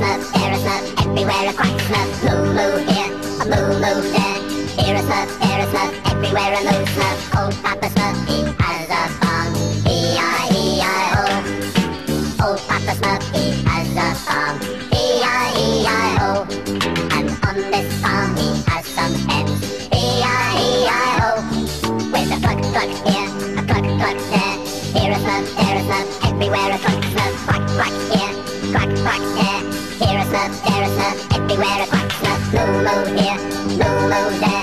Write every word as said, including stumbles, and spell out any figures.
Smurf, there a Smurf, everywhere a quack Smurf. Moo moo here, a moo moo there. Here a Smurf, there a Smurf, everywhere a moo Smurf. Old Papa Smurf, he has a farm. E I E I O. Old Papa Smurf, he has a farm. E I E I O. And on this farm he has some hens. E I E I O. With a cluck cluck here, a cluck cluck there. Here a Smurf, there a Smurf, everywhere a cluck Smurf. Quack quack here, quack quack there. Here a Smurf, there a Smurf, everywhere a quack Smurf. Moo moo here, moo moo there.